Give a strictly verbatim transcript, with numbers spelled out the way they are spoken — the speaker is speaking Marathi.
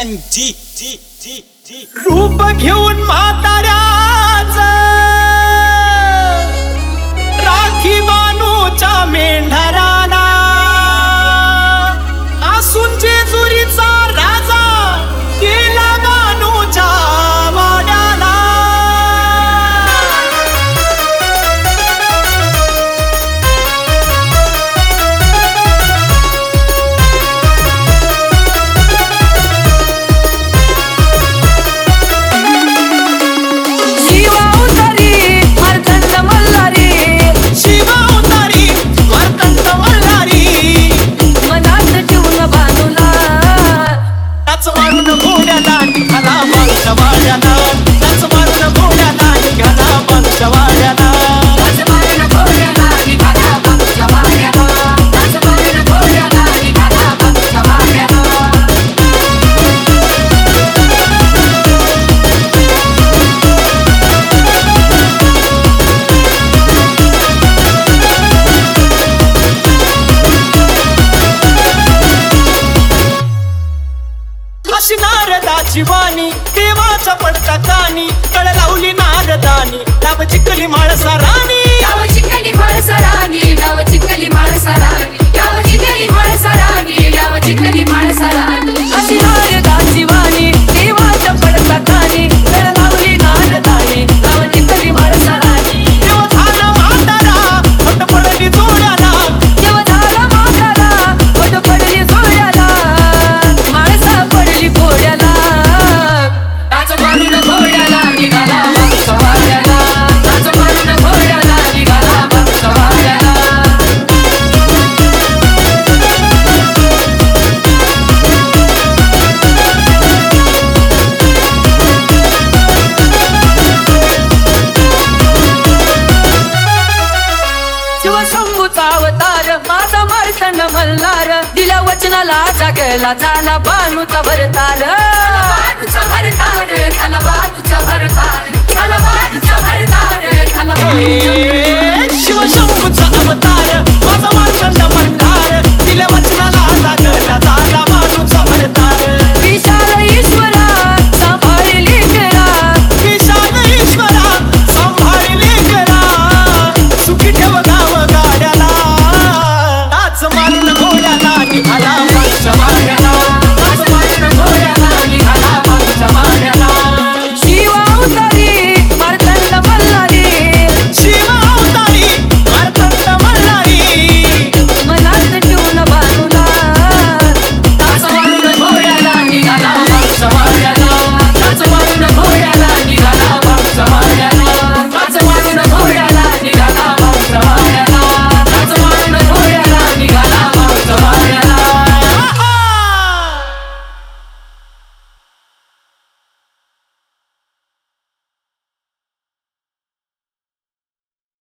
एन जी जी जी जी रूप घेऊन म्हाताऱ्याच राखी बानूच्या मेंढराला असून जेजुरीचा राजा गेला बानूच्या वाड्याला. अशी नारदाची वाणी देवाच्या पडता कानी कळ लावली नारदानी लाभ चिखली माळसा राणी याव चिखली माळसा राणी याव चिखली माळसा राणी याव चिखली माळसा राणी याव चिखली माळसा राणी. अशी नारदाची वाणी देवाच्या पडता कानी कळ लावली नारदानी लाभ चिखली माळसा राणी. देव झाला म्हातारा फट पडली जोड्याला देव झाला म्हातारा फट पडली जोड्याला माळसा पडली घोड्याला. नाच मारून घोड्याला निघाला बादशा वाड्याला नाच मारून घोड्याला निघाला बादशा वाड्याला. शिवशंभूचा अवतार माझा मार्तंड मल्हार दिल्या वचनाला जागेला झाला बानूचा भरतार. बादशा भरतार झाला बादशा भरतार झाला बादशा भरतार झाला बादशा.